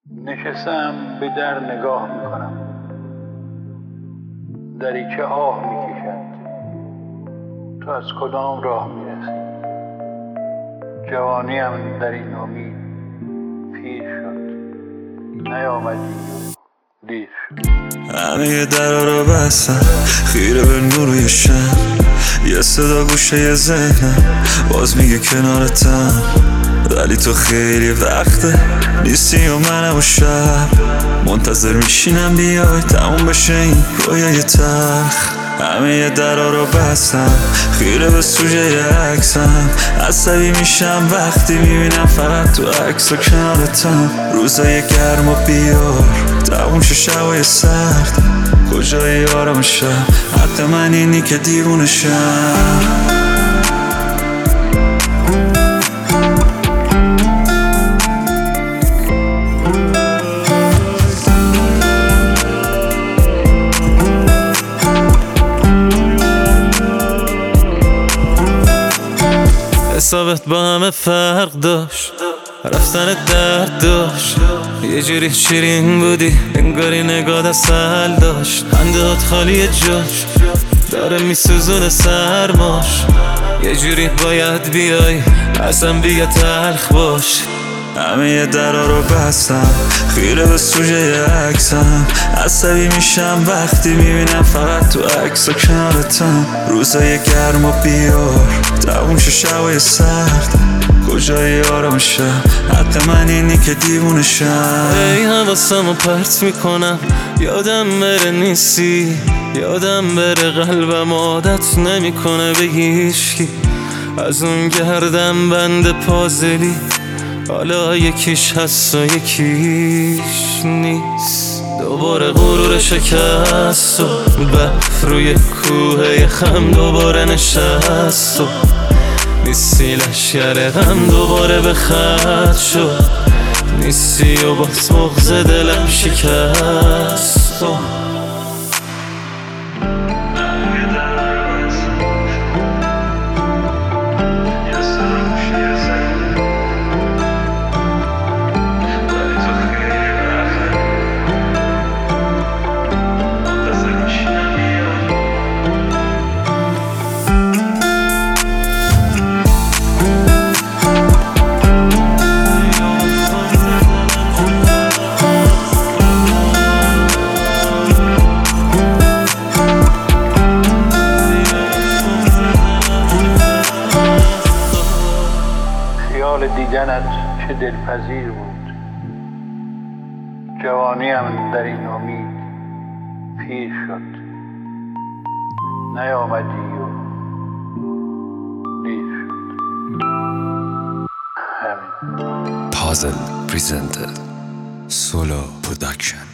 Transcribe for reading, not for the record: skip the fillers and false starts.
نشستم به در نگاه میکنم، دریچه آه میکشد. تو از کدام راه میرسی؟ جوانیم در این امید پیر شد، نیامدی دیر شد. همه درا رو بستم خیره به نور شم، یه صدا گوشه ذهنم باز میگه کنارتم، ولی تو خیلی وقته نیستی و منم و شب منتظر میشینم بیای تموم بشه این رویای تلخ. همه درا رو بستم خیره به سوژه عکسم، عصبی میشم وقتی میبینم فقط تو عکس و کنارتم. روزای گرم و بیار تموم شه شبای سرد، کجای آرام شب حتی من اینی که دیوونه شم. حسابت با همه فرق داشت، رفتن درد داشت، یه جوری شیرین بودی انگاری نگاه اصل داشت. خندهات خالی جاش داره میسوزونه سرماش، یه جوری باید بیای اصلا بیا تلخ باش. همه درا رو بستم خیره به سوژه عکسم، عصبی میشم وقتی میبینم فقط تو عکس و کنارتم. روزای گرم و بیار تموم شه شبای سرد، کجای آرام شب حتی من اینی که دیوونه شم. ای حواسمو پرت میکنم یادم بره نیستی، یادم بره قلبم عادت نمیکنه به هیچکی. از اون گردم بند پازلی حالا یکیش هست و یکیش نیست. دوباره غرور شکست و برف روی کوه خم دوباره نشست و نیستی لشگر غم دوباره به خط شد، نیستی و باز مغز دلم شکست. دیدنت چه دلپذیر بود، جوانیم در این امید پیر شد، نیامدی و دیر شد. همین. پازل پریزنتد سولو پروداکشن.